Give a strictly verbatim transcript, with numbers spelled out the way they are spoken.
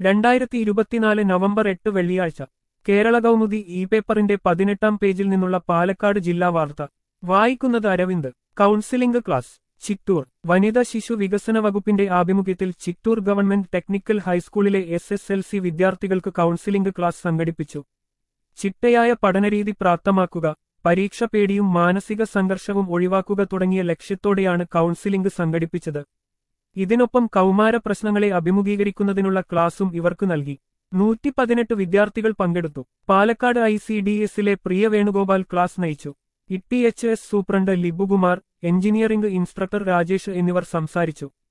രണ്ടായിരത്തി ഇരുപത്തിനാല് നവംബർ എട്ട് വെള്ളിയാഴ്ച കേരള കൗമുദി ഇ പേപ്പറിന്റെ പതിനെട്ടാം പേജിൽ നിന്നുള്ള പാലക്കാട് ജില്ലാ വാർത്ത വായിക്കുന്നത് അരവിന്ദ്. Counselling class Chittur. വനിതാ ശിശു വികസന വകുപ്പിന്റെ ആഭിമുഖ്യത്തിൽ ചിറ്റൂർ ഗവൺമെന്റ് ടെക്നിക്കൽ ഹൈസ്കൂളിലെ എസ് എസ് എൽ സി വിദ്യാർത്ഥികൾക്ക് കൗൺസിലിംഗ് ക്ലാസ് സംഘടിപ്പിച്ചു. ചിട്ടയായ പഠനരീതി പ്രാപ്തമാക്കുക, പരീക്ഷ പേടിയും മാനസിക സംഘർഷവും ഒഴിവാക്കുക തുടങ്ങിയ ലക്ഷ്യത്തോടെയാണ് കൗൺസിലിംഗ് സംഘടിപ്പിച്ചത്. ഇതിനൊപ്പം കൗമാര പ്രശ്നങ്ങളെ അഭിമുഖീകരിക്കുന്നതിനുള്ള ക്ലാസും ഇവർക്ക് നൽകി. നൂറ്റി പതിനെട്ട് വിദ്യാർത്ഥികൾ പങ്കെടുത്തു. പാലക്കാട് ഐ സി ഡി എസിലെ പ്രിയ വേണുഗോപാൽ ക്ലാസ് നയിച്ചു. E T H S superintendent Libukumar, engineering instructor Rajesh എന്നിവർ സംസാരിച്ചു.